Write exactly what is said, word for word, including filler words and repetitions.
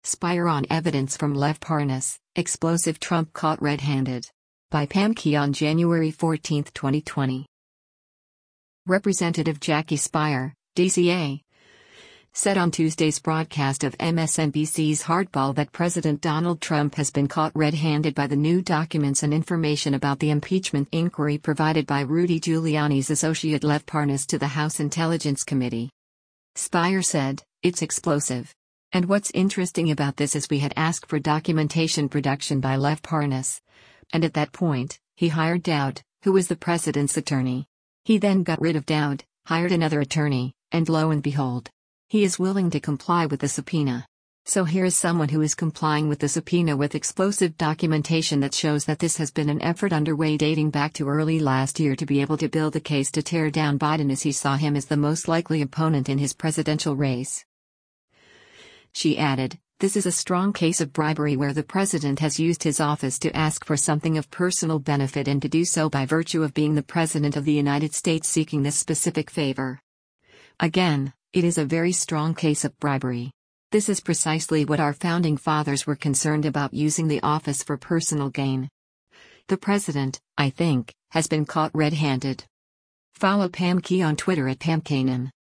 Spire on evidence from Lev Parnas, explosive Trump caught red-handed. By Pam Key on January fourteenth, twenty twenty. Representative Jackie Spire, D C A, said on Tuesday's broadcast of M S N B C's Hardball that President Donald Trump has been caught red-handed by the new documents and information about the impeachment inquiry provided by Rudy Giuliani's associate Lev Parnas to the House Intelligence Committee. Spire said, "It's explosive. And what's interesting about this is we had asked for documentation production by Lev Parnas. And at that point, he hired Dowd, who was the president's attorney. He then got rid of Dowd, hired another attorney, and lo and behold, he is willing to comply with the subpoena. So here is someone who is complying with the subpoena with explosive documentation that shows that this has been an effort underway dating back to early last year to be able to build a case to tear down Biden as he saw him as the most likely opponent in his presidential race." She added, "This is a strong case of bribery where the president has used his office to ask for something of personal benefit and to do so by virtue of being the president of the United States seeking this specific favor. Again, it is a very strong case of bribery. This is precisely what our founding fathers were concerned about, using the office for personal gain. The president, I think, has been caught red-handed." Follow Pam Key on Twitter at Pam Kanan.